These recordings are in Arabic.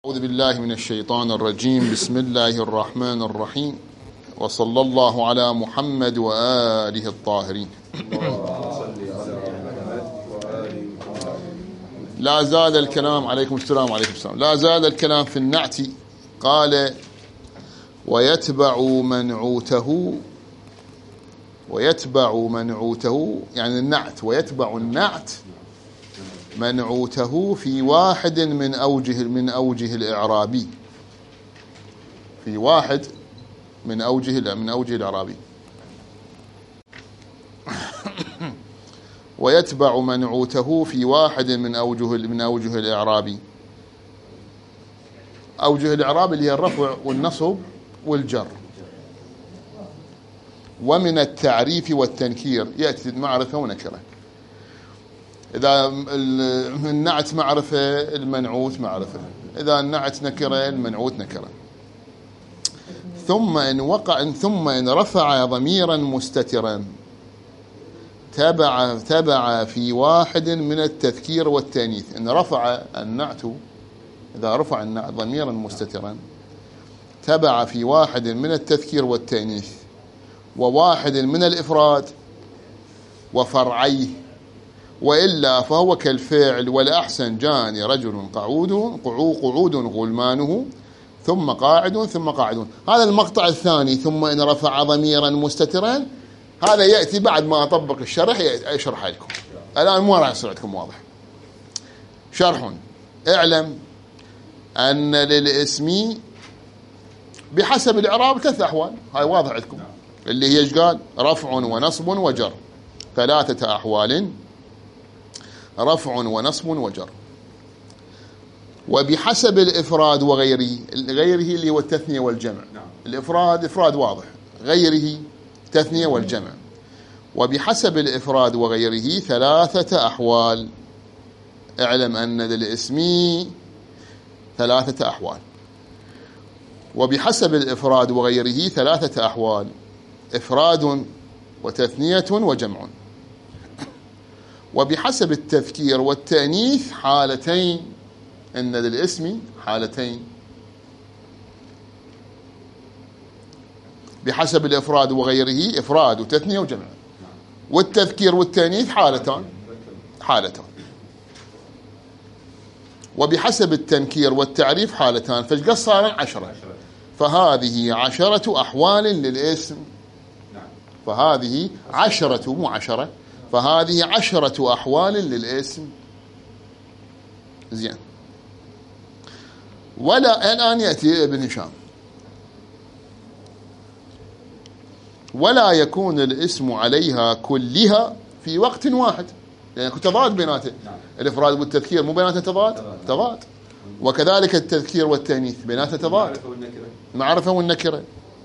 أعوذ بالله من الشيطان الرجيم. بسم الله الرحمن الرحيم، وصلى الله على محمد وآله الطاهرين. لا زال الكلام عليكم السلام عليكم السلام. لا زال الكلام في النعت. قال ويتبع منعوته يعني النعت، ويتبع النعت منعوته في واحد من أوجه الإعرابي، في واحد من أوجه الإعرابي. ويتبع منعوته في واحد من أوجه الإعرابي. أوجه الإعراب اللي هي الرفع والنصب والجر. ومن التعريف والتنكير يأتي معرفة ونكرة. إذا النعت معرفة المنعوت معرفة، إذا النعت نكرة المنعوت نكرة. ثم إن رفع ضميرا مستترا تبع في واحد من التذكير والتأنيث. إن رفع النعت، إذا رفع النعت ضميرا مستترا تبع في واحد من التذكير والتأنيث وواحد من الإفراد وفرعيه، وإلا فهو كالفعل والأحسن جاني رجل قعود غلمانه ثم قاعد ثم قاعدون. هذا المقطع الثاني ثم إن رفع ضميرا مستترا، هذا يأتي بعد ما أطبق الشرح أشرح لكم. الآن ما راح يصير عندكم واضح. شرح: اعلم أن للاسم بحسب الإعراب ثلاث أحوال. هاي واضح عندكم، اللي هي ايش قال؟ رفع ونصب وجر. ثلاثة أحوال: رفع ونصب وجر. وبحسب الإفراد وغيره، اللي هو التثنية والجمع. الإفراد إفراد واضح، غيره تثنية والجمع. وبحسب الإفراد وغيره ثلاثة أحوال. اعلم أن للاسم ثلاثة أحوال. وبحسب الإفراد وغيره ثلاثة أحوال: إفراد وتثنية وجمع. وبحسب التذكير والتأنيث حالتين. إن للاسم حالتين: بحسب الإفراد وغيره إفراد وتثنية وجمع. والتذكير والتأنيث حالتان. وبحسب التنكير والتعريف حالتان. فالقص صار 10. فهذه 10 أحوال للاسم. فهذه 10 مو 10. فهذه 10 أحوال للاسم. زين. ولا الآن يأتي ابن هشام: ولا يكون الاسم عليها كلها في وقت واحد. يعني تضاد بيناته. الإفراد والتذكير مو بيناته تضاد. وكذلك التذكير والتأنيث بيناته تضاد. المعرفة والنكرة.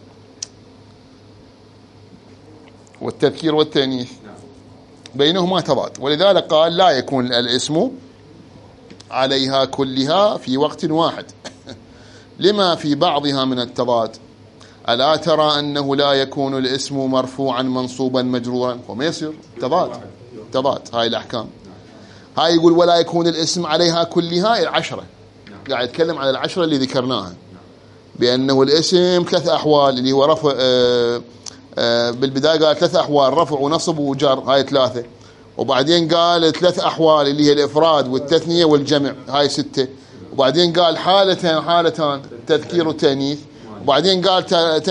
والتذكير والتأنيث بينهما تضاد. ولذلك قال لا يكون الاسم عليها كلها في وقت واحد لما في بعضها من التضاد. ألا ترى أنه لا يكون الاسم مرفوعا منصوبا مجرورا؟ وما يصير تضاد. هاي الأحكام. هاي يقول ولا يكون الاسم عليها كلها 10. قاعد يتكلم على 10 اللي ذكرناها، بأنه الاسم 3 أحوال، اللي هو رفع. بالبداية قال 3 أحوال: رفع ونصب وجر، هاي 3. وبعدين قال 3 أحوال اللي هي الإفراد والتثنية والجمع، هاي 6. وبعدين قال حالتان تذكير وتأنيث. وبعدين قال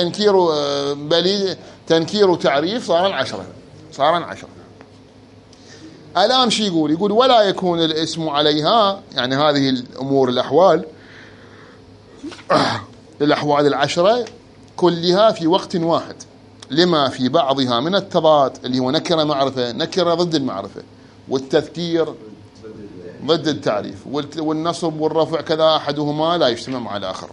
تنكير وتعريف، صار 10. الآن شي يقول ولا يكون الاسم عليها، يعني هذه الأمور الأحوال 10 كلها في وقت واحد لما في بعضها من التضاد، اللي هو نكرة معرفة، نكرة ضد المعرفة، والتذكير ضد التعريف، والنصب والرفع كذا أحدهما لا يجتمع مع الآخر.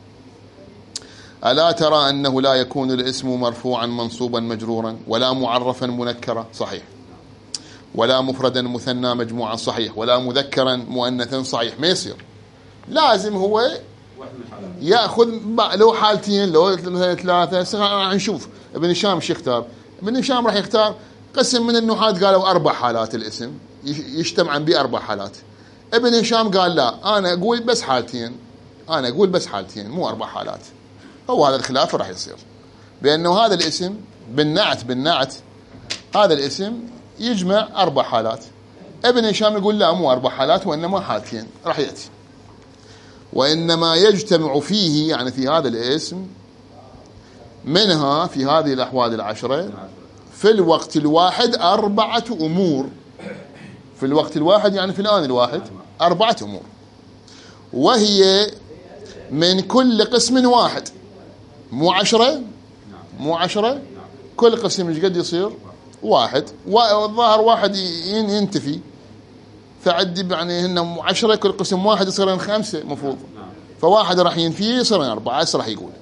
ألا ترى أنه لا يكون الاسم مرفوعا منصوبا مجرورا، ولا معرفا منكرا، صحيح، ولا مفردا مثنى مجموعا، صحيح، ولا مذكرا مؤنثا، صحيح. ما يصير. لازم هو يأخذ لو حالتين لو 3. راح نشوف ابن هشام شو يختار. ابن هشام راح يختار قسم من النحاة قالوا 4 حالات الاسم يجتمع ب4 حالات. ابن هشام قال لا، أنا أقول بس حالتين. أنا أقول بس حالتين مو 4 حالات. هو هذا الخلاف راح يصير بأنه هذا الاسم بالنعت هذا الاسم يجمع 4 حالات. ابن هشام يقول لا مو 4 حالات وإنما حالتين راح يأتي. وإنما يجتمع فيه يعني في هذا الاسم منها في هذه الأحوال العشرة في الوقت الواحد 4 أمور. في الوقت الواحد يعني في الآن الواحد 4 أمور، وهي من كل قسم واحد. مو 10 مو 10 كل قسم ايش قد يصير؟ 1. والظاهر 1 ينتفي، فعدي يعني هن 10 كل قسم 1 يصير 5 مفروض، ف1 راح ينفي يصير 4. هسه راح يقول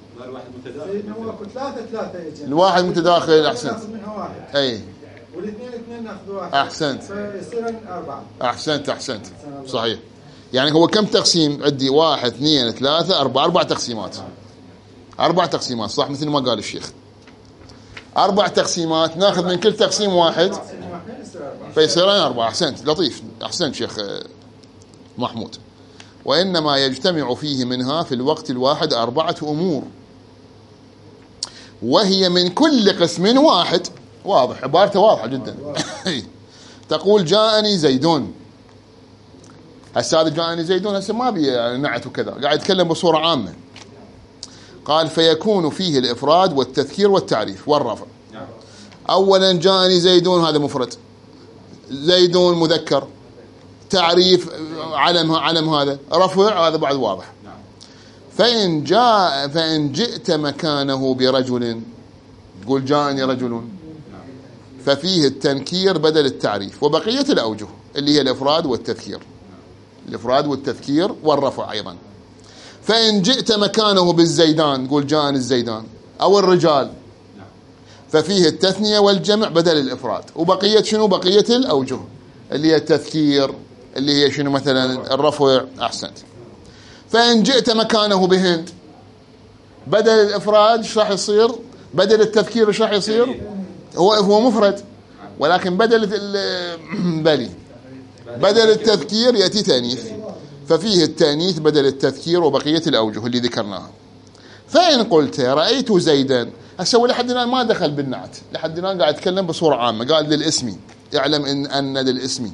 الواحد متداخل. احسنت. اي والاثنين ناخذ 1 احسنت فيصير 4. احسنت صحيح. يعني هو كم تقسيم عندي؟ 1 2 3 4 4 تقسيمات. 4 تقسيمات صح مثل ما قال الشيخ. 4 تقسيمات ناخذ من كل تقسيم 1 فيصيرين 4. احسنت لطيف. احسنت شيخ محمود. وإنما يجتمع فيه منها في الوقت الواحد 4 أمور، وهي من كل قسم واحد. واضح، عبارته واضحة جدا. تقول جاءني زيدون. هسه هذا جاءني زيدون هسه ما بي نعت وكذا، قاعد يتكلم بصورة عامة. قال فيكون فيه الإفراد والتذكير والتعريف والرفع. أولا جاءني زيدون هذا مفرد، زيدون مذكر، تعريف علم هذا، رفع هذا بعد واضح. فإن جئت مكانه برجل، تقول جاءني رجل، ففيه التنكير بدل التعريف وبقية الأوجه اللي هي الإفراد والتذكير والرفع أيضا. فإن جئت مكانه بالزيدان، تقول جاءني الزيدان أو الرجال، ففيه التثنية والجمع بدل الإفراد وبقية شنو؟ بقية الأوجه اللي هي التذكير اللي هي شنو مثلا الرفع. أحسنت. فإن جئت مكانه بهند، بدل الإفراد ايش راح يصير؟ بدل التذكير ايش راح يصير؟ هو مفرد ولكن بدل التذكير يأتي تأنيث، ففيه التأنيث بدل التذكير وبقية الأوجه اللي ذكرناها. فإن قلت رأيت زيدا، هسه لحد الآن ما دخل بالنعت، لحد الآن قاعد يتكلم بصورة عامة. قال للاسم، اعلم أن للاسم.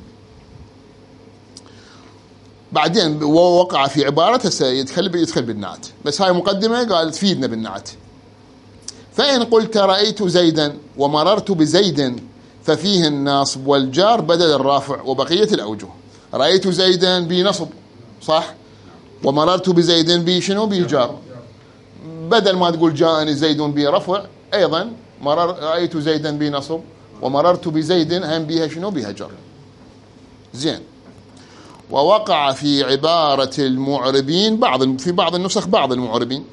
بعدين وقع في عبارة يدخل بالنعت، بس هاي مقدمة قال تفيدنا بالنعت. فإن قلت رأيت زيدا ومررت بزيد، ففيه الناصب والجار بدل الرافع وبقية الأوجه. رأيت زيدا بنصب صح، ومررت بزيد بشنو؟ بجار. بدل ما تقول جاءني زيد برفع أيضا رأيت زيدا بنصب ومررت بزيد هم بها شنو؟ بها جر. زين. ووقع في عبارة المعربين في بعض النسخ بعض المعربين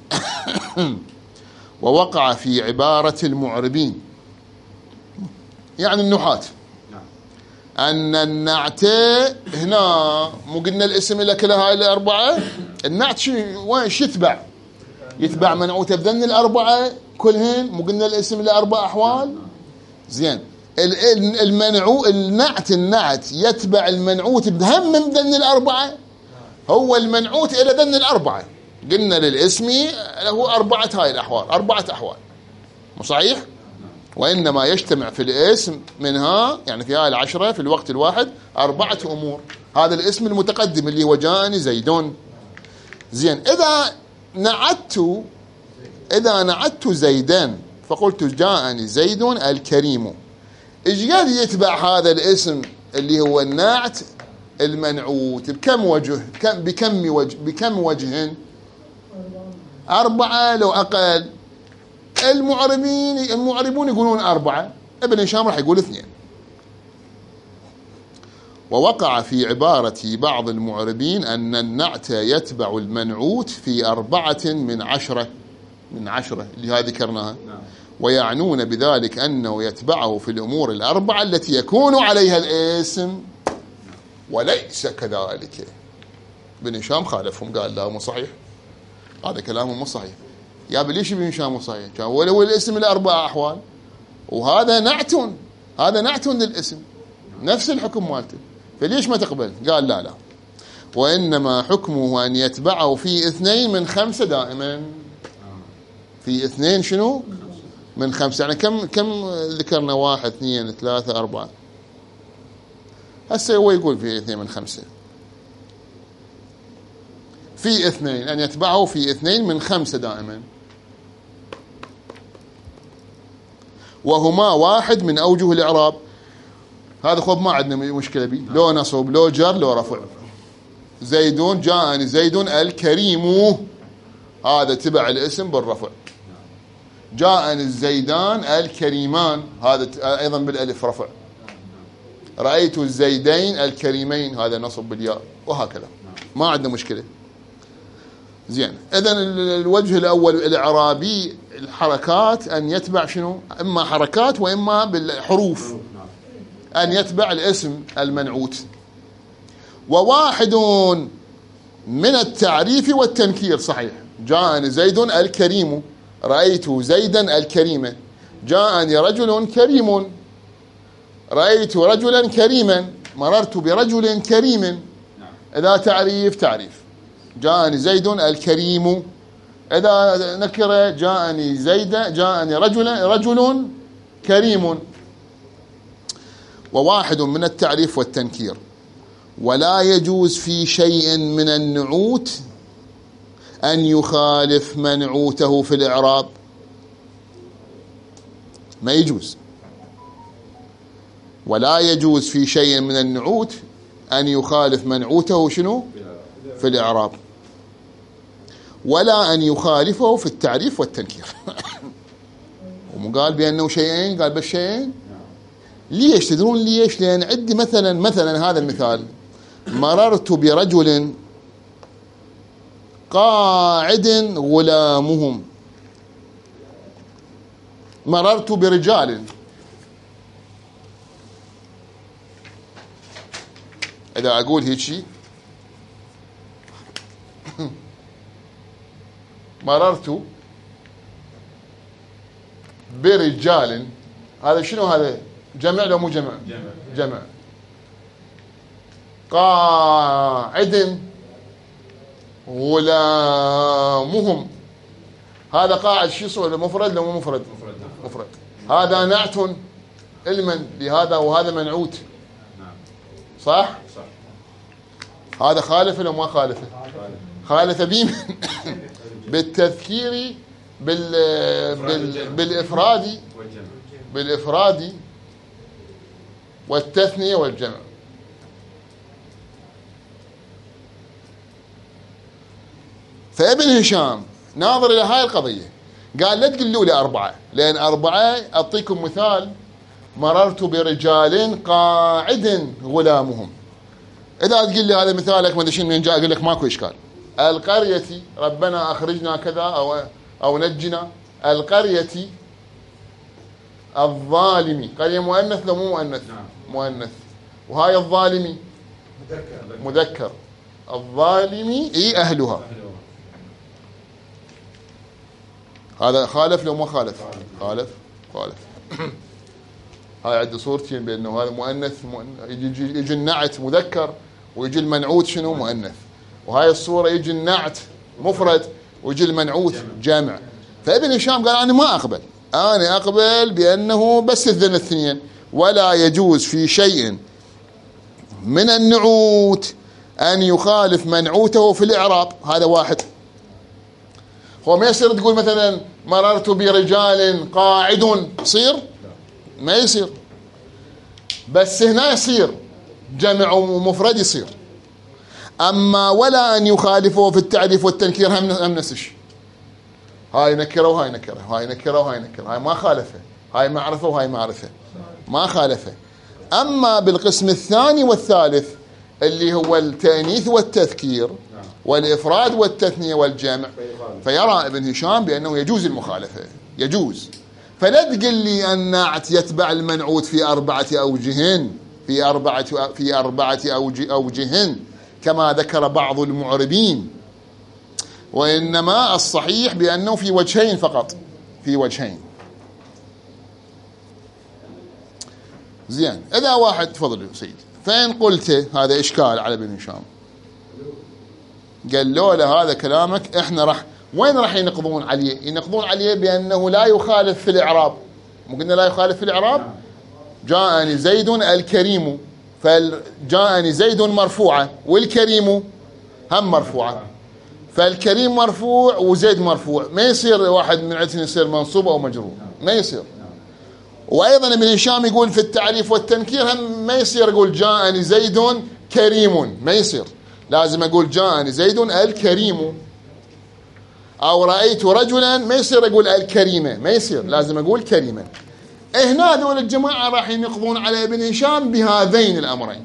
ووقع في عبارة المعربين يعني النحاة أن النعت هنا مو قلنا الاسم لك لها هاي 4. النعت وش يتبع منعوته بذن 4 كلهن. مو قلنا الاسم له 4 أحوال. زين. النعت يتبع المنعوت بهم من ذن 4. هو المنعوت إلى ذن 4. قلنا للاسم له 4 هاي الأحوال، 4 أحوال. مو صحيح؟ وإنما يجتمع في الاسم منها يعني في هاي 10 في الوقت الواحد 4 أمور. هذا الاسم المتقدم اللي هو جاءني زيدون. زين. إذا نعت زيدان فقلت جاءني زيد الكريم، إيش قال يتبع هذا الاسم اللي هو النعت المنعوت بكم وجه؟ بكم وجه؟ 4 لو أقل. المعربون يقولون 4، ابن هشام راح يقول 2. ووقع في عبارة بعض المعربين أن النعت يتبع المنعوت في 4 من 10 اللي هذه ذكرناها، ويعنون بذلك أنه يتبعه في الأمور 4 التي يكون عليها الاسم وليس كذلك. ابن هشام خالفهم قال لا مو صحيح، هذا كلامهم مو صحيح. يا ليش ابن هشام مو صحيح؟ كان هو الاسم له 4 أحوال وهذا نعت للاسم نفس الحكم مالته، فليش ما تقبل؟ قال لا. وإنما حكمه أن يتبعه في 2 من 5 دائما. في 2 شنو من 5، يعني كم ذكرنا؟ 1 2 3 4. هسه هو يقول في 2 من 5. في 2 أن يتبعه في 2 من 5 دائما، وهما واحد من أوجه الإعراب. هذا خب ما عندنا مشكلة به، لو نصب لو جر لو رفع. زيدون، جاءني زيد الكريم، هذا تبع الاسم بالرفع. جاءني الزيدان الكريمان، هذا أيضا بالألف رفع. رأيت الزيدين الكريمين، هذا نصب بالياء، وهكذا ما عندنا مشكلة. زين، إذن الوجه الأول الإعرابي الحركات أن يتبع شنو؟ إما حركات وإما بالحروف، أن يتبع الاسم المنعوت. وواحد من التعريف والتنكير، صحيح. جاءني زيد الكريم، رأيت زيدا الكريم. جاءني رجل كريم، رأيت رجلا كريما، مررت برجل كريم. إذا تعريف جاءني زيد الكريم. إذا نكرة جاءني زيد، جاءني رجل كريم. وواحد من التعريف والتنكير. ولا يجوز في شيء من النعوت أن يخالف منعوته في الإعراب، ما يجوز. ولا يجوز في شيء من النعوت أن يخالف منعوته شنو؟ في الإعراب، ولا أن يخالفه في التعريف والتنكير. وقال بأنه شيئين، قال بالشيئين. ليش تدرون ليش؟ لأن عندي مثلا هذا المثال: مررت برجل قاعد غلامهم. مررت برجال، إذا أقول هيك شيء مررت برجال، هذا شنو؟ هذا جمع لو مو جمع؟ جمع. قاعد غلامهم، هذا قاعد شو صور؟ مفرد لو مو مفرد؟ مفرد. هذا نعت علما لهذا، وهذا منعوت، صح؟ هذا خالف لو ما خالفه؟ خالف بيمن بالتذكير بالإفراد والتثنية والجمع. فابن هشام ناظر إلى هاي القضية قال لا تقولوا لي 4، لأن 4 أعطيكم مثال: مررت برجال قاعد غلامهم. إذا تقول لي هذا مثالك ما أدري شنو من جاء، أقول لك ماكو إشكال. القرية ربنا أخرجنا كذا أو نجنا. القرية الظالمي، قرية مؤنث لو مو مؤنث؟ مؤنث. وهاي الظالمي مذكر. الظالمي أهلها. هذا خالف لو ما خالف؟ خالف. هاي عندي صورتين بأنه هذا مؤنث يجي النعت مذكر، ويجي المنعوت شنو؟ مؤنث. وهاي الصورة يجي النعت مفرد ويجي المنعوت جامع. فابن هشام قال أنا ما أقبل، أنا أقبل بأنه بس الذن الاثنين. ولا يجوز في شيء من النعوت أن يخالف منعوته في الإعراب. هذا واحد. هو ما يصير تقول مثلا مررت برجال قاعد، يصير؟ ما يصير. بس هنا يصير جمع ومفرد يصير. أما ولا أن يخالفه في التعريف والتنكير هم نفس الشيء. هاي نكرة وهاي نكرة، هاي نكرة وهاي نكرة، هاي ما خالفه. هاي معرفة وهاي معرفة، ما خالفه. أما بالقسم الثاني والثالث اللي هو التأنيث والتذكير والإفراد والتثنية والجمع، فيرى ابن هشام بأنه يجوز المخالفة، يجوز. فلا تقل لي النعت يتبع المنعوت في 4 أوجه، في أربعة أوجه كما ذكر بعض المعربين، وإنما الصحيح بأنه في وجهين فقط، في وجهين. زين، إذا واحد تفضل سيد، فإن قلت هذا إشكال على ابن هشام. قالوا له هذا كلامك، احنا وين راح ينقضون عليه؟ ينقضون عليه بأنه لا يخالف في الإعراب. مو قلنا لا يخالف في الإعراب؟ جاءني زيد الكريم، فجاءني زيد مرفوعة والكريم هم مرفوعة، فالكريم مرفوع وزيد مرفوع، ما يصير واحد من عندنا يصير منصوب أو مجرور، ما يصير. وأيضا ابن هشام يقول في التعريف والتنكير هم ما يصير يقول جاءني زيد كريم، ما يصير، لازم أقول جاءني زيد الكريم. أو رأيت رجلا، ما يصير أقول الكريمة، ما يصير، لازم أقول كريمة. هنا ذول الجماعة راح ينقضون على ابن هشام بهذين الأمرين.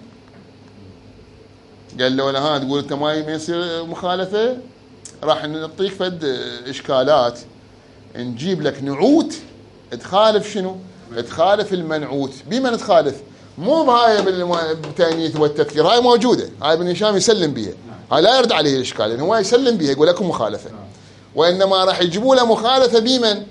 قال له ها تقول أنت ما يصير مخالفة، راح نعطيك فد إشكالات، نجيب لك نعوت تخالف شنو؟ تخالف المنعوت. بمن تخالف؟ مو بهاي بالتأنيث والتذكير، هاي موجودة، هاي ابن هشام يسلم بها، هاي لا يرد عليه الإشكال، لأنه هو يسلم بها يقول لكم مخالفة. وإنما راح يجيبوا له مخالفة بمن؟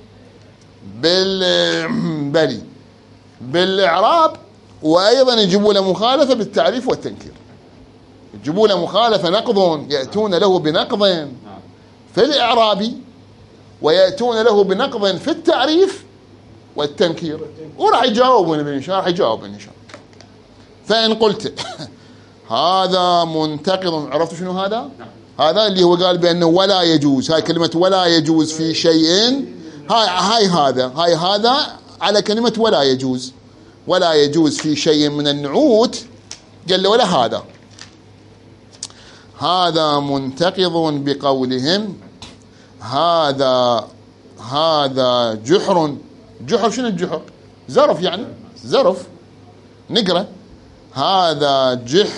بالإعراب، وأيضا يجيبوا له مخالفة بالتعريف والتنكير. يجيبوا له مخالفة نقض، يأتون له بنقض في الإعراب، ويأتون له بنقض في التعريف والتنكير، وراح يجاوبون ابن هشام، راح يجاوب ابن هشام. فإن قلت هذا منتقض، عرفتوا شنو هذا؟ هذا اللي هو قال بأنه ولا يجوز، هاي كلمة ولا يجوز في شيء، هاي هذا على كلمة ولا يجوز، ولا يجوز في شيء من النعوت. قال له ولا هذا منتقض بقولهم هذا جحر شنو الجحر؟ زرف، يعني زرف، نقرأ هذا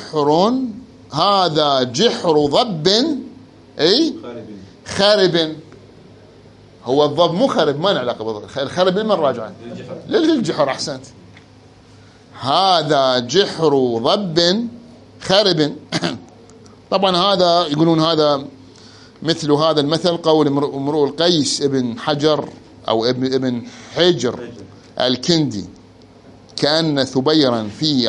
جحر ضب اي خرب. هو الضب مو خرب، ما له علاقه بالضب، الخرب لمن راجعه؟ للجحر. احسنت. هذا جحر ضب خرب. طبعا هذا يقولون هذا مثل هذا المثل قول امرؤ القيس ابن حجر او ابن حجر الكندي، كأن ثبيرا في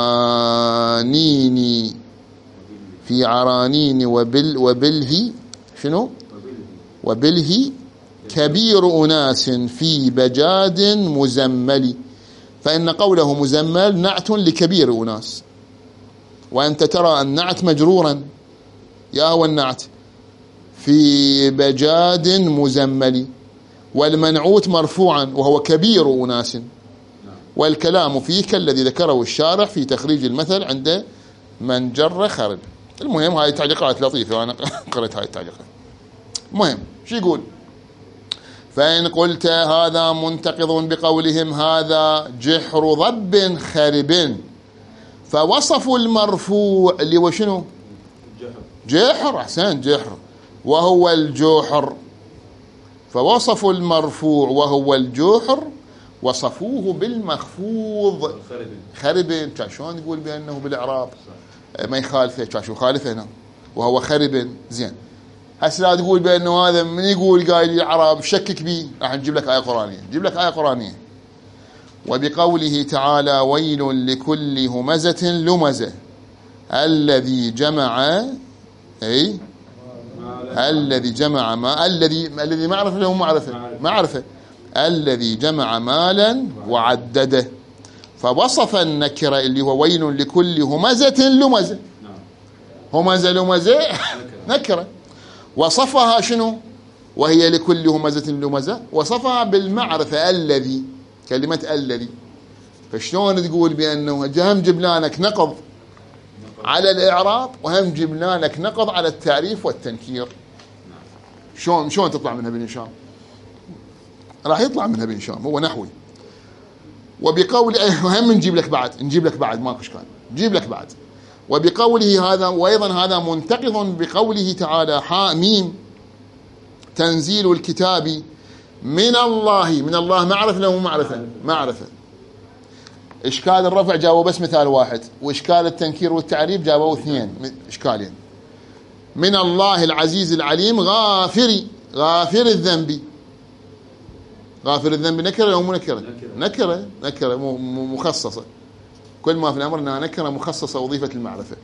عرانين وبله شنو؟ وبله كبير أناس في بجاد مزمل. فإن قوله مزمل نعت لكبير أناس، وأنت ترى النعت مجرورا، يا هو النعت في بجاد مزمل، والمنعوت مرفوعا وهو كبير أناس، والكلام فيه كالذي ذكره الشارح في تخريج المثل عند من جر خرب. المهم هاي تعليقات لطيفة، وأنا قرأت هاي التعليقات. المهم شو يقول؟ فإن قلت هذا منتقض بقولهم هذا جحر ضب خرب، فوصفوا المرفوع اللي هو شنو؟ جحر. أحسن، جحر وهو الجحر. فوصفوا المرفوع وهو الجحر وصفوه بالمخفوض خرب. شلون يقول بأنه بالإعراب ما يخالفه؟ شو خالفه هنا وهو خرب. زين، هسه لا تقول بأنه هذا من يقول قايل الإعراب شكك به، راح نجيب لك آية قرآنية. وبقوله تعالى ويل لكل همزة لمزة الذي جمع الذي معرفة له معرفة الذي جمع مالا وعدده. فوصف النكرة اللي هو ويل لكل همزة لمزة، همزة لمزة نكرة، وصفها شنو؟ وهي لكل همزة لمزة، وصفها بالمعرفة الذي، كلمة الذي. فشلون تقول بأنه هم جبلانك نقض على الإعراب وهم جبلانك نقض على التعريف والتنكير؟ شلون تطلع منها ابن هشام؟ راح يطلع منها ابن هشام، هو نحوي. وبقول هم نجيب لك بعد ماكو اشكال، نجيب لك بعد. وبقوله هذا، وايضا هذا منتقض بقوله تعالى حاميم تنزيل الكتاب من الله معرفة له معرفة. اشكال الرفع جابوا بس مثال واحد، واشكال التنكير والتعريف جابوا اثنين اشكالين. من الله العزيز العليم غافر الذنب. غافر الذنب نكرة أو مو نكرة؟ نكرة مخصصة. كل ما في الأمر أنها نكرة مخصصة أضيفت المعرفة.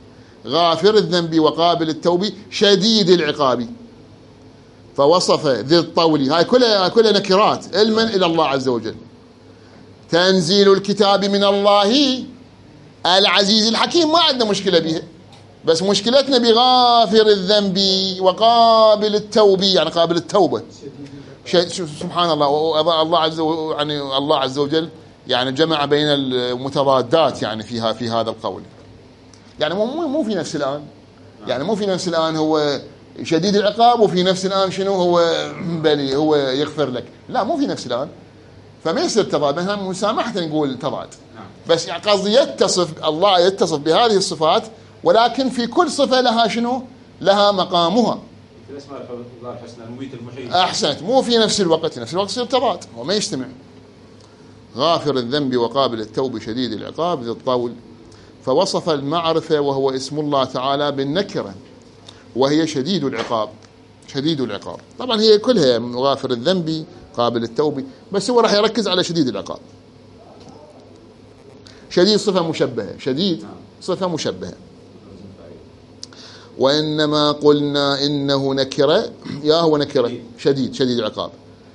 غافر الذنب وقابل التوب شديد العقاب. فوصف ذي الطول، هاي كلها نكرات علما إلى الله عز وجل. تنزيل الكتاب من الله العزيز الحكيم، ما عندنا مشكلة بها، بس مشكلتنا بغافر الذنب وقابل التوب، يعني قابل التوبة. سبحان الله، يعني الله عز وجل يعني جمع بين المتضادات يعني في هذا القول. يعني مو في نفس الآن، يعني مو في نفس الآن هو شديد العقاب وفي نفس الآن شنو هو بلي هو يغفر لك، لا مو في نفس الآن، فما يصير تضاد. مثلا مسامحة نقول تضاد، بس يعني قصدي الله يتصف بهذه الصفات، ولكن في كل صفة لها شنو؟ لها مقامها. في الأسماء الله الحسنى المميت المحيي. أحسنت، مو في نفس الوقت، في نفس الوقت يصير تضاد وما يجتمع. غافر الذنب وقابل التوب شديد العقاب ذي الطول. فوصف المعرفة وهو اسم الله تعالى بالنكرة وهي شديد العقاب. شديد العقاب طبعا هي كلها غافر الذنب قابل التوب، بس هو راح يركز على شديد العقاب. شديد صفة مشبهة، شديد صفة مشبهة. وإنما قلنا إنه نكرة، يا هو نكرة شديد العقاب.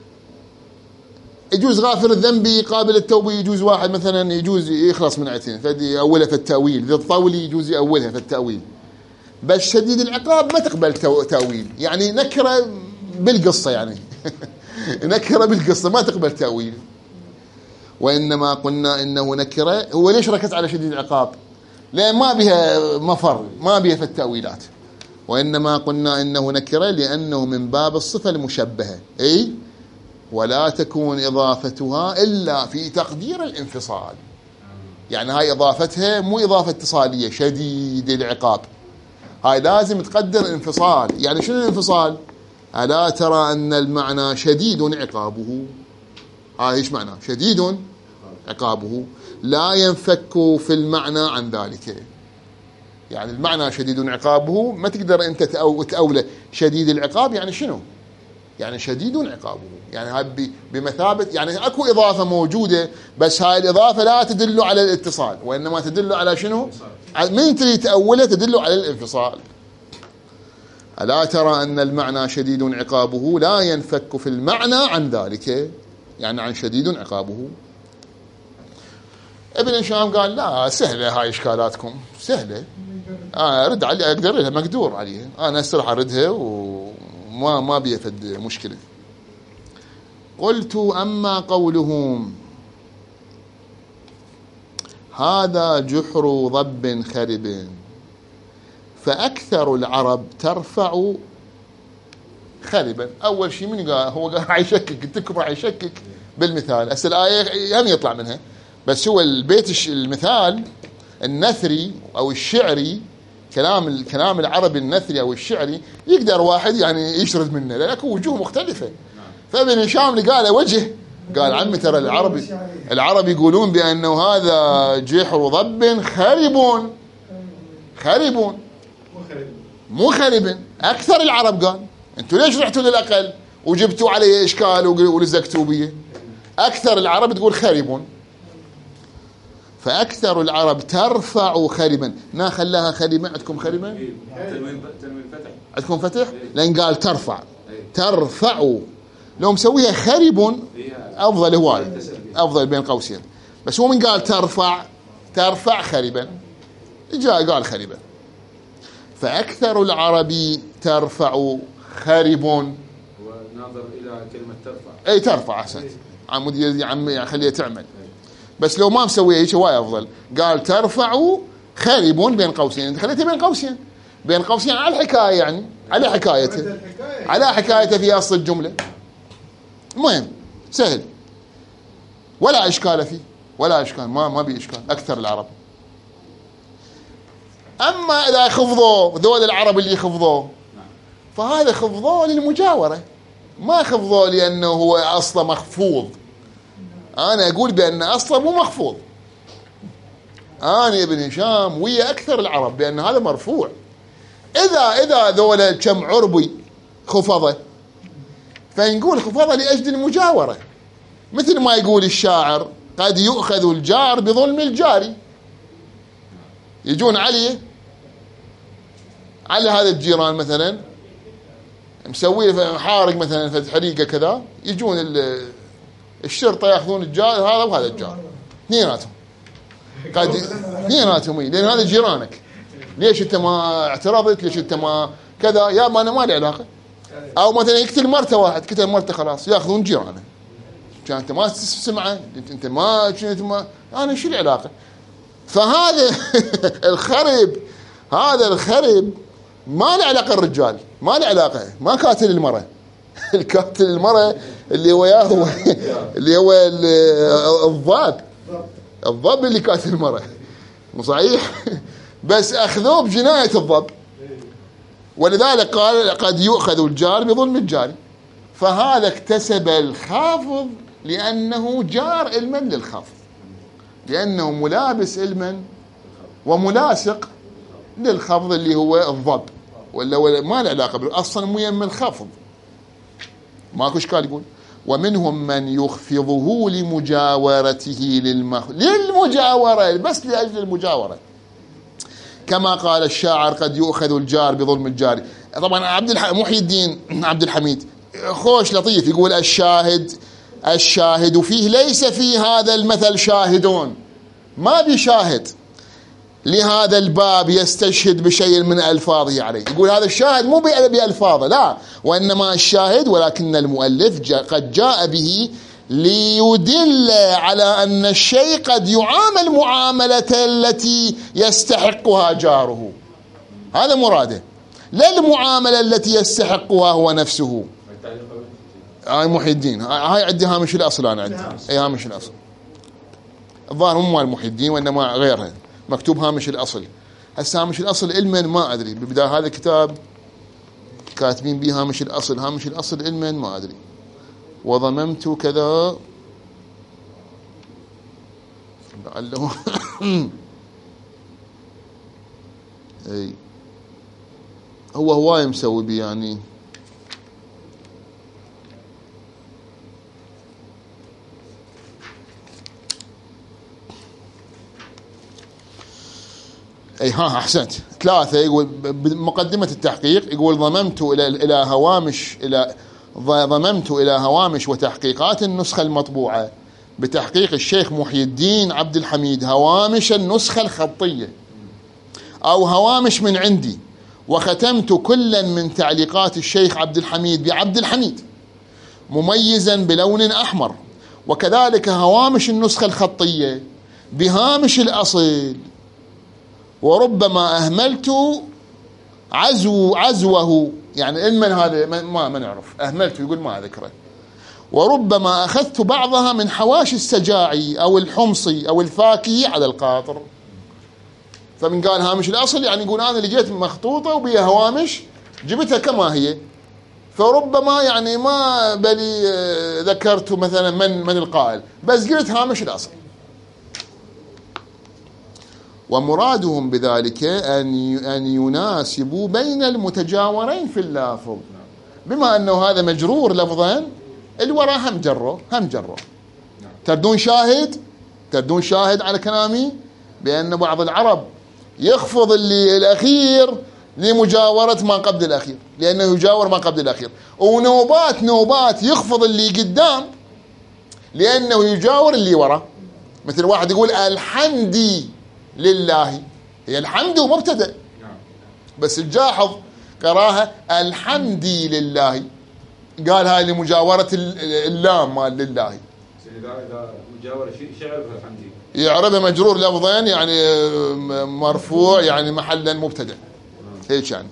يجوز غافر الذنب قابل التوب، يجوز واحد مثلا يجوز يخلص من عتين فدي أولها في التأويل، ذي الطول يجوز يأولها في التأويل، بس شديد العقاب ما تقبل تأويل، يعني نكرة بالقصة يعني نكرة بالقصة ما تقبل تأويل. وإنما قلنا إنه نكرة، هو ليش ركز على شديد العقاب؟ لأن ما بها مفر، ما بها في التأويلات. وإنما قلنا إنه نكرة لأنه من باب الصفة المشبهة، أي ولا تكون إضافتها إلا في تقدير الانفصال، يعني هاي إضافتها مو إضافة اتصالية. شديد العقاب هاي لازم تقدر انفصال، يعني شنو الانفصال؟ ألا ترى أن المعنى شديد عقابه، هاي إيش معنى شديد عقابه؟ لا ينفك في المعنى عن ذلك، يعني المعنى شديد عقابه ما تقدر أنت تأوله. شديد العقاب يعني شنو؟ يعني شديد عقابه، يعني هاي بمثابة، يعني أكو إضافة موجودة، بس هاي الإضافة لا تدل على الاتصال، وإنما تدل على شنو؟ من تريد تأولها تدل على الانفصال. ألا ترى أن المعنى شديد عقابه لا ينفك في المعنى عن ذلك، يعني عن شديد عقابه. ابن هشام قال لا سهلة هاي إشكالاتكم سهلة، أرد علي أقدر لها، مقدور عليها، أنا أسرح أردها وما بيفد مشكلة. قلت أما قولهم هذا جحر ضب خرب فأكثر العرب ترفع خربا. أول شيء من قال؟ هو قال يشكك، قلت لكم راح يشكك بالمثال، هسه الآية هم يطلع منها، بس هو البيت المثال النثري أو الشعري، كلام العربي النثري أو الشعري يقدر واحد يعني يشرد منه، لأن أكو وجوه مختلفة. فابن هشام اللي قال وجه، قال عمي ترى العرب يقولون بأنه هذا جحر ضب خرب مو خرب. أكثر العرب قال أنتوا ليش رحتوا للأقل وجبتوا عليه إشكال ولزقتوا بيه؟ أكثر العرب تقول خرب. فأكثر العرب ترفع خربا، خلاها خربا. عندكم خربا؟ تنوين فتح. عندكم فتح؟ لأن قال ترفع، لو مسويها خرب أفضل، هواي أفضل بين قوسين، بس هو من قال ترفع خربا، جاء قال خربا. فأكثر العرب ترفع خرب، وناظر إلى كلمة ترفع. أي ترفع أحسن، عم خليها تعمل، بس لو ما مسويها هيك هواي أفضل. قال ترفع خرب بين قوسين، انت خليتها بين قوسين على الحكاية، يعني على حكايته في أصل الجملة. المهم سهل ولا إشكال فيه، ولا إشكال، ما بي إشكال. أكثر العرب. أما إذا خفضوا ذول العرب اللي خفضوا، فهذا خفضوا للمجاورة، ما خفضوا لأنه هو أصلا مخفوض. أنا أقول بأن أصلا مو مخفوض، أنا ابن هشام ويا أكثر العرب بأن هذا مرفوع. إذا ذول كم عربي خفضة، فنقول خفضة لأجل المجاورة، مثل ما يقول الشاعر قد يؤخذ الجار بظلم الجاري. يجون عليه على هذا الجيران مثلا مسوي حارق مثلا في حريقه كذا، يجون الشرطه ياخذون الجار هذا وهذا الجار اثنيناتهم، قاعد اثنيناتهم، لان هذا جيرانك. ليش انت ما اعترضت؟ ليش انت ما كذا؟ يا ما انا ما لي علاقه. او مثلا يقتل مرته واحد، قتل مرته خلاص ياخذون جيرانه، كان انت ما تسمعه، انت ما انا شو العلاقه؟ فهذا الخرب ما له علاقه الرجال، ما له علاقه، ما قاتل المراه. القاتل المراه اللي وياه اللي هو الضب اللي قاتل المراه، مو صحيح؟ بس اخذوه بجنايه الضب، ولذلك قال قد يؤخذ الجار بظلم الجاري. فهذا اكتسب الخافض لأنه جار علما للخافض، لأنه ملابس علما وملاصق للخفض اللي هو الضب، ولا ما له علاقة أصلا، مو يم الخفض، ماكو إشكال. يقول ومنهم من يخفضه لمجاورته للمجاورة، بس لأجل المجاورة، كما قال الشاعر قد يؤخذ الجار بظلم الجاري. طبعا محي الدين عبد الحميد خوش لطيف، يقول الشاهد فيه ليس في هذا المثل شاهدون، ما بيشاهد لهذا الباب يستشهد بشيء من ألفاظه عليه. يقول هذا الشاهد مو بألفاظه، لا، وإنما الشاهد ولكن المؤلف قد جاء به ليدل على أن الشيء قد يعامل معاملة التي يستحقها جاره، هذا مراده، لا المعاملة التي يستحقها هو نفسه. هاي محي الدين، هاي عندي هامش الأصل، أنا عندي أي هامش الأصل، الظاهر مو مال محي الدين وإنما غيرها، مكتوب هامش الأصل. هسه هامش الأصل علما ما أدري، ببداية هذا الكتاب كاتبين به هامش الأصل علما ما أدري، وضممت كذا لعله اي هو هواي مسوي بي يعني. اي ها احسنت. 3 يقول بمقدمة التحقيق، يقول ضممت الى هوامش وتحقيقات النسخة المطبوعة بتحقيق الشيخ محي الدين عبد الحميد، هوامش النسخة الخطية أو هوامش من عندي، وختمت كلا من تعليقات الشيخ عبد الحميد بعبد الحميد مميزا بلون أحمر، وكذلك هوامش النسخة الخطية بهامش الأصل، وربما أهملت عزوه، يعني علما هذا ما نعرف، أهملت يقول ما أذكره، وربما أخذت بعضها من حواشي السجاعي أو الحمصي أو الفاكهي على القاطر. فمن قال هامش الأصل يعني يقول أنا لقيت مخطوطة وبيها هوامش جبتها كما هي، فربما يعني ما بلي ذكرت مثلا من القائل، بس قلت هامش الأصل. ومرادهم بذلك أن يناسبوا بين المتجاورين في اللافظ، بما أنه هذا مجرور لفظا، الورا هم جره. تردون شاهد على كلامي بأن بعض العرب يخفض اللي الأخير لمجاورة ما قبل الأخير، لأنه يجاور ما قبل الأخير، ونوبات يخفض اللي قدام لأنه يجاور اللي ورا. مثل واحد يقول الحمد لله، هي الحمد مبتدأ، بس الجاحظ قراها الحمد لله، قال هاي لمجاورة اللام مال لله. إذا مجاورة شيء يعرفها الحمد، يعرفها مجرور لفظين يعني مرفوع يعني محلا مبتدأ، هيك يعني.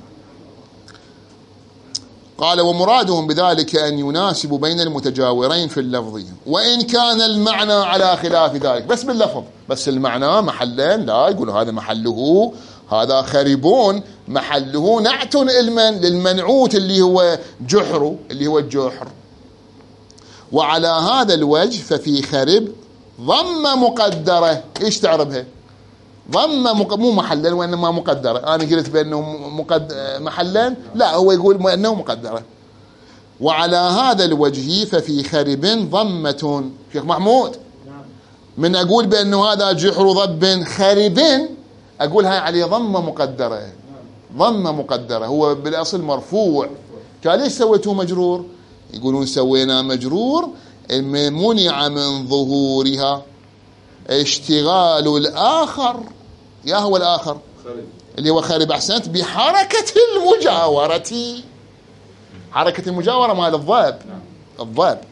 قال ومرادهم بذلك أن يناسبوا بين المتجاورين في اللفظ، وإن كان المعنى على خلاف ذلك، بس باللفظ، بس المعنى محلين، لا يقول هذا محله، هذا خربون محله نعت علما للمنعوت اللي هو جحر، اللي هو الجحر. وعلى هذا الوجه ففي خرب ضمة مقدرة، ايش تعربها؟ ضمة مو محلا وإنما مقدرة. أنا قلت بأنه محلا، لا، هو يقول أنه مقدرة. وعلى هذا الوجه ففي خرب ضمة. شيخ محمود، من أقول بأنه هذا جحر ضب خرب، أقول هاي عليه ضمة مقدرة، ضمة مقدرة، هو بالأصل مرفوع، قال ليش سويته مجرور؟ يقولون سوينا مجرور منع من ظهورها اشتغال الآخر، يا هو الآخر خالد. اللي هو خارب، أحسنت، بحركة المجاورة. حركة المجاورة مال الضب. الضب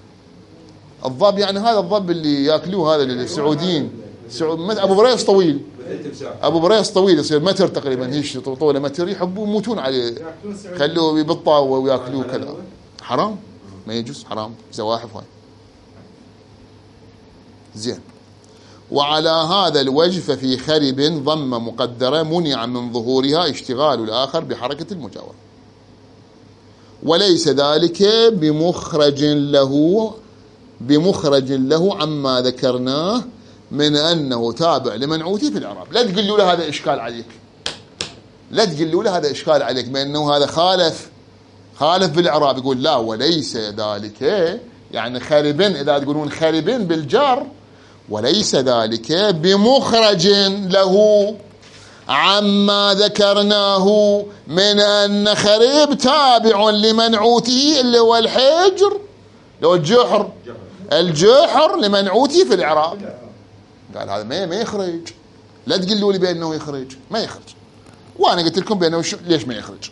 يعني هذا الضب اللي ياكلوه، هذا السعوديين، ابو بريس طويل، ابو بريس طويل يصير متر تقريبا، هيش طوله متر، يحبوا يموتون عليه، خلوه بالطاوه وياكلوه كذا. حرام، ما يجوز، حرام، زواحف هاي. زين. وعلى هذا الوجه ففي خرب ضمة مقدرة منع من ظهورها اشتغال الآخر بحركة المجاورة، وليس ذلك بمخرج له عما ذكرناه من أنه تابع لمنعوته في الإعراب. لا تقولوا له هذا إشكال عليك، لا تقولوا له هذا إشكال عليك بأنه هذا خالف بالإعراب. يقول لا، وليس ذلك، يعني خربن، إذا تقولون خربن بالجر، وليس ذلك بمخرج له عما ذكرناه من أن خريب تابع لمنعوته اللي هو الحجر، لو الجحر لمنعوته في الإعراب. قال هذا ما يخرج، لا تقولوا لي بأنه يخرج، ما يخرج، وأنا قلت لكم بأنه ليش ما يخرج.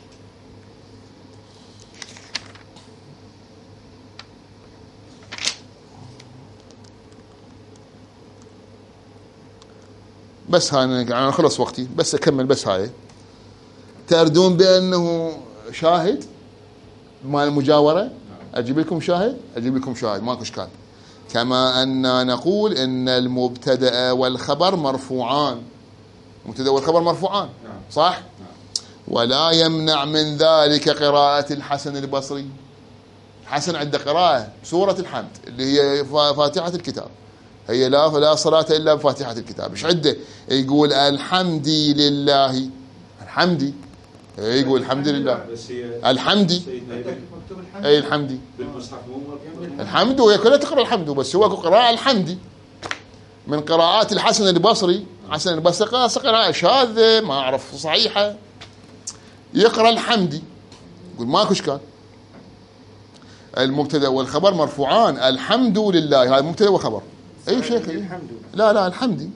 بس أنا خلص وقتي، بس أكمل بس هاي. تردون بأنه شاهد مال المجاورة، أجيب لكم شاهد ماكو إشكال. كما أننا نقول إن المبتدأ والخبر مرفوعان، المبتدأ والخبر مرفوعان، صح؟ ولا يمنع من ذلك قراءة الحسن البصري. حسن عنده قراءة سورة الحمد اللي هي فاتحة الكتاب، هي لا صلاة إلا بفاتحة الكتاب. إيش عنده؟ يقول الحمدي لله، الحمدي، يقول الحمد لله، الحمدي، أي الحمدي الحمد، وهي كلها تقرأ الحمد، بس هو قراءة الحمدي من قراءات الحسن البصري. حسن البصري قراءة شاذة ما أعرف صحيحة، يقرأ الحمدي، يقول ماكو إشكال. المبتدأ والخبر مرفوعان، الحمد لله، هذا مبتدأ وخبر. أي شيخ؟ لا الحمدي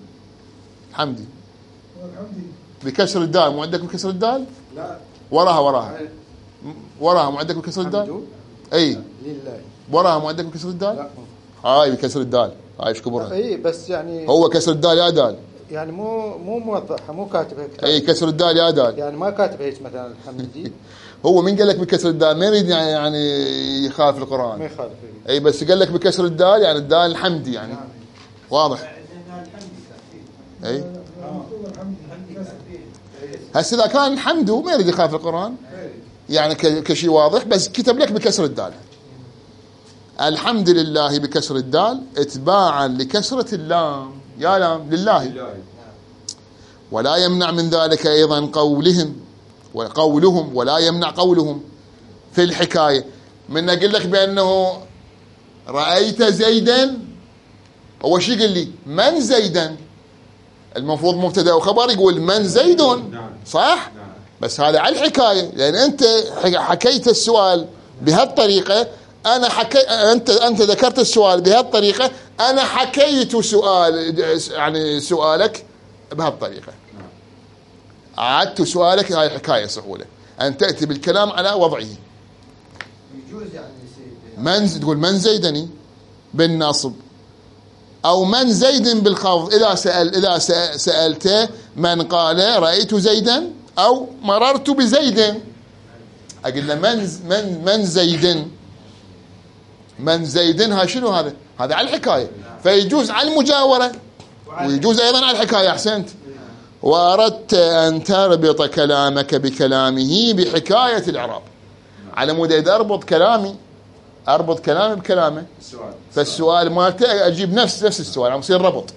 بكسر الدال، مو عندك بكسر الدال؟ لا، وراها مو عندك بكسر الدال؟ اي لله، وراها مو عندك بكسر الدال؟ لا، هاي بكسر الدال، هاي ايش كبرها؟ اي بس يعني هو كسر الدال يا دال، يعني مو موضحها، مو كاتبها كتاب. اي كسر الدال يا دال، يعني ما كاتب هيك مثلا الحمدي. هو من قال لك بكسر الدال؟ ما يريد يعني يخالف القرآن، ما يخالف. اي بس قال لك بكسر الدال، يعني الدال الحمدي، يعني واضح. اي هسه اذا كان الحمد ما يريد يخالف القرآن، يعني كشيء واضح، بس كتب لك بكسر الدال. الحمد لله بكسر الدال اتباعا لكسرة اللام، يا لام لله. ولا يمنع من ذلك ايضا قولهم ولا يمنع قولهم في الحكاية من اقول لك بانه رأيت زيدا، هو شي يقول لي من زيدا، المفروض مبتدا وخبر يقول من زيد، صح؟ بس هذا على الحكايه، لان انت حكيت السؤال بهالطريقه، انت ذكرت السؤال بهالطريقه، انا حكيت سؤال، يعني سؤالك بهالطريقه، اعدت سؤالك. هاي حكايه سهوله ان تاتي بالكلام على وضعه. يجوز يعني من تقول من زيدني بالنصب، أو من زيد بالخفض. إذا سألته من قال رأيت زيدا أو مررت بزيد، أقول له من زيد ها شنو هذا على الحكاية، فيجوز على المجاورة ويجوز أيضا على الحكاية. أحسنت. وأردت أن تربط كلامك بكلامه بحكاية الإعراب، على مود إذا أربط كلامي بكلامه، فالسؤال مالته أجيب نفس السؤال، عم يصير ربط.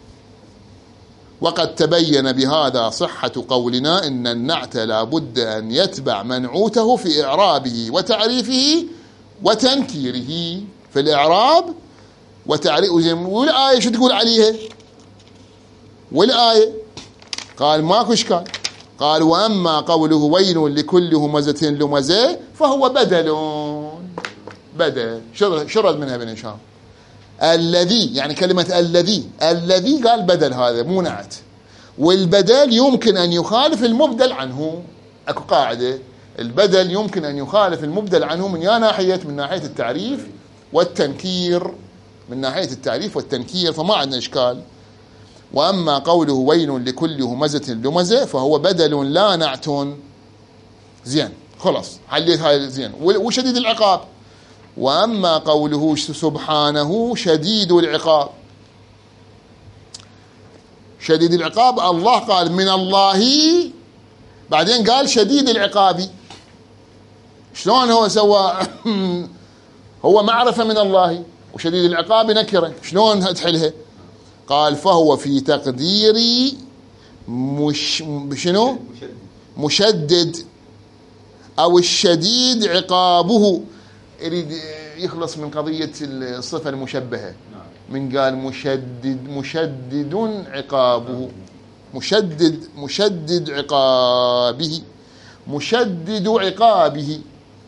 وقد تبين بهذا صحة قولنا إن النعت لا بد أن يتبع منعوته في إعرابه وتعريفه وتنكيره، في الإعراب وتعريفه. والآية شو تقول عليها؟ والآية قال ماكو إشكال، قال وأما قوله ويل لكل همزة لمزة فهو بدل شرد منها ابن هشام. الذي يعني كلمة الذي قال بدل، هذا مو نعت، والبدل يمكن أن يخالف المبدل عنه. أكو قاعدة، البدل يمكن أن يخالف المبدل عنه من ناحية التعريف والتنكير، من ناحية التعريف والتنكير، فما عندنا إشكال. وأما قوله ويل لكل همزة لمزة فهو بدل لا نعت. زين خلاص حليت هاي زين. وشديد العقاب. وأما قوله سبحانه شديد العقاب، شديد العقاب الله قال من الله، بعدين قال شديد العقاب. شلون هو سوى؟ هو معرفة من الله وشديد العقاب نكرة، شلون تحلها؟ قال فهو في تقديري شنو؟ مشدد أو الشديد عقابه. يريد يخلص من قضية الصفة المشبهة، من قال مشدد عقابه، مشدد عقابه، مشدد عقابه.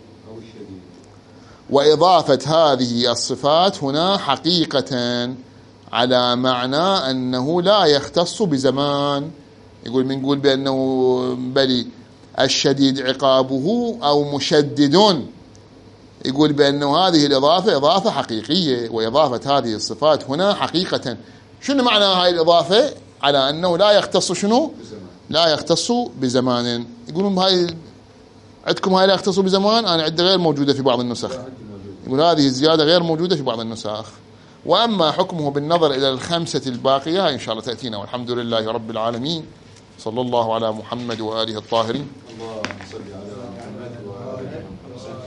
وإضافة هذه الصفات هنا حقيقة على معنى أنه لا يختص بزمان. نقول بأنه بل الشديد عقابه أو مشدد، يقول بأنه هذه الإضافة إضافة حقيقية، وإضافة هذه الصفات هنا حقيقة. شنو معنى هاي الإضافة؟ على أنه لا يختص شنو؟ لا يختص بزمان. يقولون هاي عندكم هاي لا يختص بزمان، أنا عندي غير موجودة في بعض النسخ. يقول هذه الزيادة غير موجودة في بعض النسخ. وأما حكمه بالنظر إلى الخمسة الباقية إن شاء الله تأتينا، والحمد لله رب العالمين. صلى الله على محمد وآله الطاهرين.